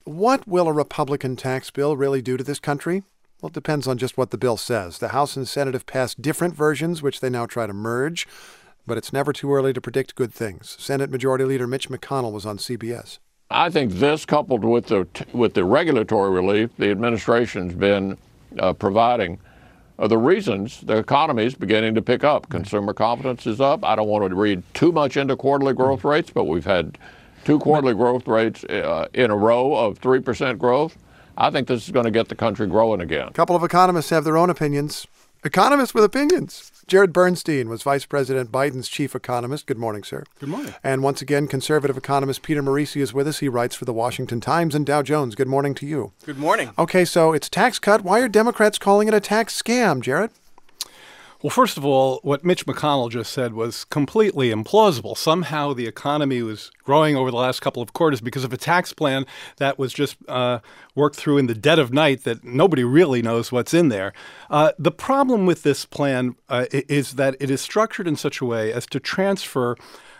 What will a Republican tax bill really do to this country? Well, it depends on just what the bill says. The House and Senate have passed different versions, which they now try to merge. But it's never too early to predict good things. Senate Majority Leader Mitch McConnell was on CBS. I think this, coupled with the regulatory relief the administration's been providing, are the reasons the economy is beginning to pick up. Consumer confidence is up. I don't want to read too much into quarterly growth rates, but we've had 2 quarterly growth rates in a row of 3% growth. I think this is going to get the country growing again. A couple of economists have their own opinions. Economists with opinions. Jared Bernstein was Vice President Biden's chief economist. Good morning, sir. Good morning. And once again, conservative economist Peter Morici is with us. He writes for the Washington Times and Dow Jones. Good morning to you. Good morning. Okay, so it's tax cut. Why are Democrats calling it a tax scam, Jared? Well, first of all, what Mitch McConnell just said was completely implausible. Somehow the economy was growing over the last couple of quarters because of a tax plan that was just worked through in the dead of night that nobody really knows what's in there. The problem with this plan is that it is structured in such a way as to transfer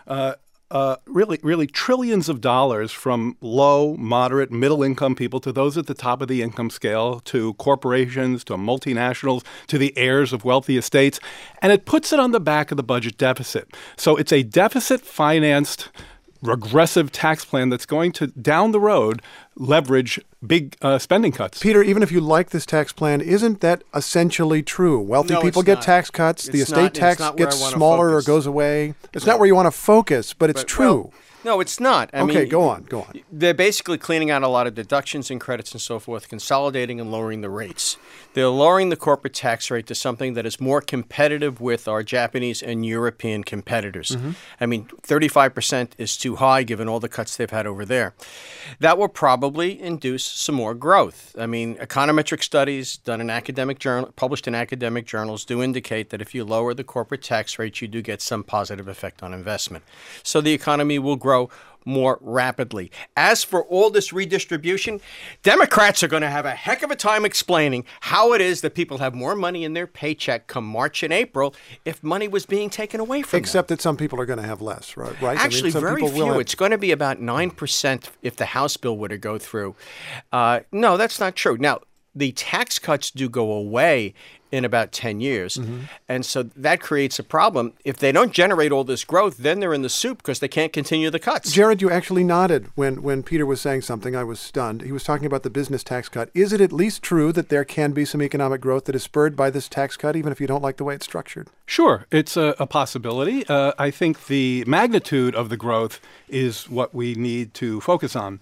really trillions of dollars from low, moderate, middle-income people to those at the top of the income scale, to corporations, to multinationals, to the heirs of wealthy estates, and it puts it on the back of the budget deficit. So it's a deficit-financed, regressive tax plan that's going to, down the road, leverage big spending cuts. Peter, even if you like this tax plan, isn't that essentially true? Wealthy people get tax cuts. The estate tax gets smaller or goes away. It's not where you want to focus, but it's true. Well, no, it's not. I mean, go on. They're basically cleaning out a lot of deductions and credits and so forth, consolidating and lowering the rates. They're lowering the corporate tax rate to something that is more competitive with our Japanese and European competitors. Mm-hmm. I mean, 35% is too high given all the cuts they've had over there. That will probably induce some more growth. I mean, econometric studies done in academic journal, published in academic journals do indicate that if you lower the corporate tax rate, you do get some positive effect on investment. So the economy will grow more rapidly. As for all this redistribution, Democrats are going to have a heck of a time explaining how it is that people have more money in their paycheck come March and April if money was being taken away from them. Except that some people are going to have less, right? Actually, very few. It's going to be about 9% if the House bill were to go through. No, that's not true. Now, the tax cuts do go away in about 10 years. Mm-hmm. And so that creates a problem. If they don't generate all this growth, then they're in the soup because they can't continue the cuts. Jared, you actually nodded when Peter was saying something. I was stunned. He was talking about the business tax cut. Is it at least true that there can be some economic growth that is spurred by this tax cut, even if you don't like the way it's structured? Sure. It's a possibility. I think the magnitude of the growth is what we need to focus on.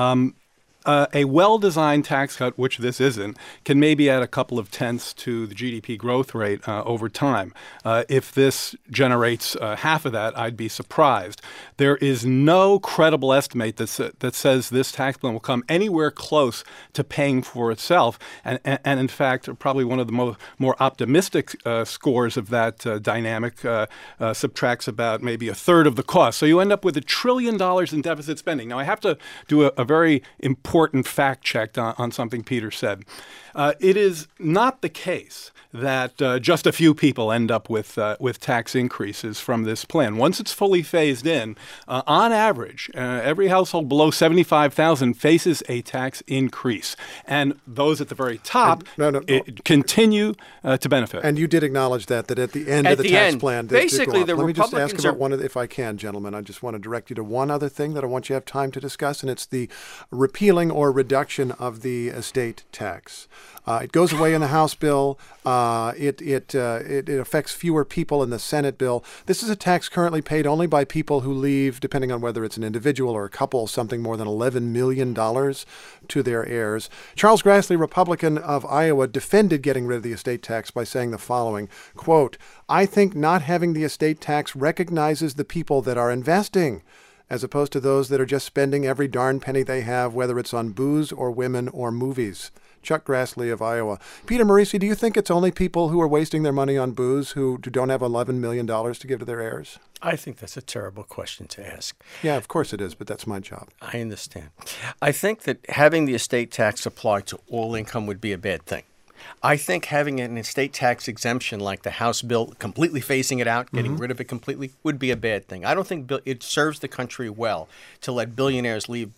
A well-designed tax cut, which this isn't, can maybe add a couple of tenths to the GDP growth rate over time. If this generates half of that, I'd be surprised. There is no credible estimate that says this tax plan will come anywhere close to paying for itself. And in fact, probably one of the more optimistic scores of that dynamic subtracts about maybe a third of the cost. So you end up with $1 trillion in deficit spending. Now, I have to do a very important fact check on something Peter said. It is not the case that just a few people end up with tax increases from this plan. Once it's fully phased in, on average, every household below $75,000 faces a tax increase, and those at the very top continue to benefit. And you did acknowledge that at the end of the tax plan, basically the Let me just Republicans ask about one of, if I can, gentlemen. I just want to direct you to one other thing that I want you to have time to discuss, and it's the repealing or reduction of the estate tax. It goes away in the House bill. It affects fewer people in the Senate bill. This is a tax currently paid only by people who leave, depending on whether it's an individual or a couple, something more than $11 million to their heirs. Charles Grassley, Republican of Iowa, defended getting rid of the estate tax by saying the following, quote, "I think not having the estate tax recognizes the people that are investing, as opposed to those that are just spending every darn penny they have, whether it's on booze or women or movies." Chuck Grassley of Iowa. Peter Morici, do you think it's only people who are wasting their money on booze who don't have $11 million to give to their heirs? I think that's a terrible question to ask. Yeah, of course it is, but that's my job. I understand. I think that having the estate tax apply to all income would be a bad thing. I think having an estate tax exemption like the House bill, completely phasing it out, getting rid of it completely, would be a bad thing. I don't think it serves the country well to let billionaires leave the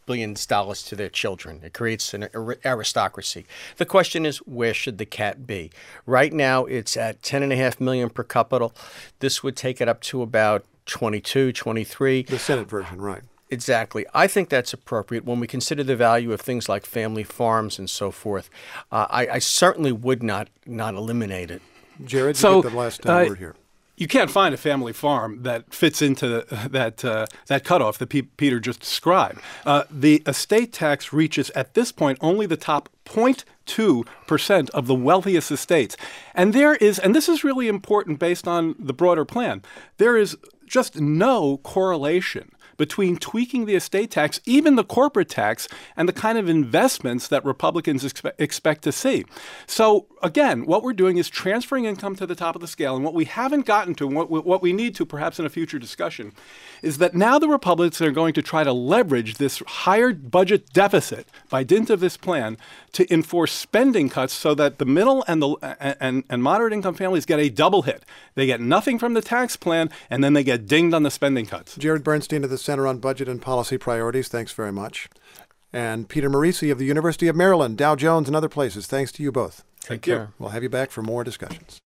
billions of dollars to their children. It creates an aristocracy. The question is, where should the cap be? Right now, it's at $10.5 million per capita. This would take it up to about 22, 23. The Senate version, right. Exactly. I think that's appropriate when we consider the value of things like family farms and so forth. I certainly would not eliminate it. Jared, you get the last word here. You can't find a family farm that fits into that cutoff that Peter just described. The estate tax reaches, at this point, only the top 0.2% of the wealthiest estates. And this is really important based on the broader plan, there is just no correlation between tweaking the estate tax, even the corporate tax, and the kind of investments that Republicans expect to see. So again, what we're doing is transferring income to the top of the scale. And what we haven't gotten to, and what we need to perhaps in a future discussion, is that now the Republicans are going to try to leverage this higher budget deficit by dint of this plan to enforce spending cuts so that the middle and moderate income families get a double hit. They get nothing from the tax plan, and then they get dinged on the spending cuts. Jared Bernstein of the Center on Budget and Policy Priorities, thanks very much. And Peter Morici of the University of Maryland, Dow Jones, and other places, thanks to you both. Take care. We'll have you back for more discussions.